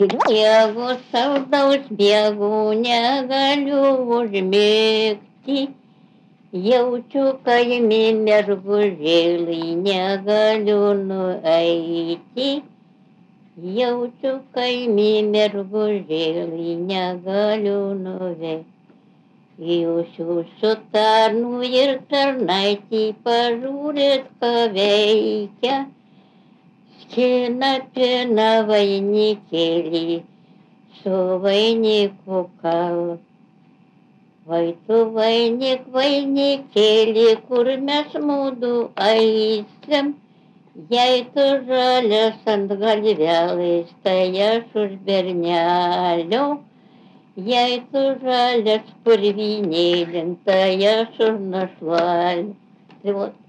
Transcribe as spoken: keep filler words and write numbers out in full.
Bėgu saldaus bėgu, negaliu užmigti. Jaučiu kaimynę mergužėlį, negaliu nueiti. Jaučiu kaimynę mergužėlį, negaliu nuveikti. Jūsų sutarnų ir tarnaitį pažiūrėt, ką veikia. Skina pina vainikėlį, su vainiku kal. Vai tu vainik, vainikėlį, kur mes mudu eisim. Jei tu žalias ant galvelės, tai aš už bernelio. Jei tu žalias purvynėlin, tai aš už našlalį. Tai vat.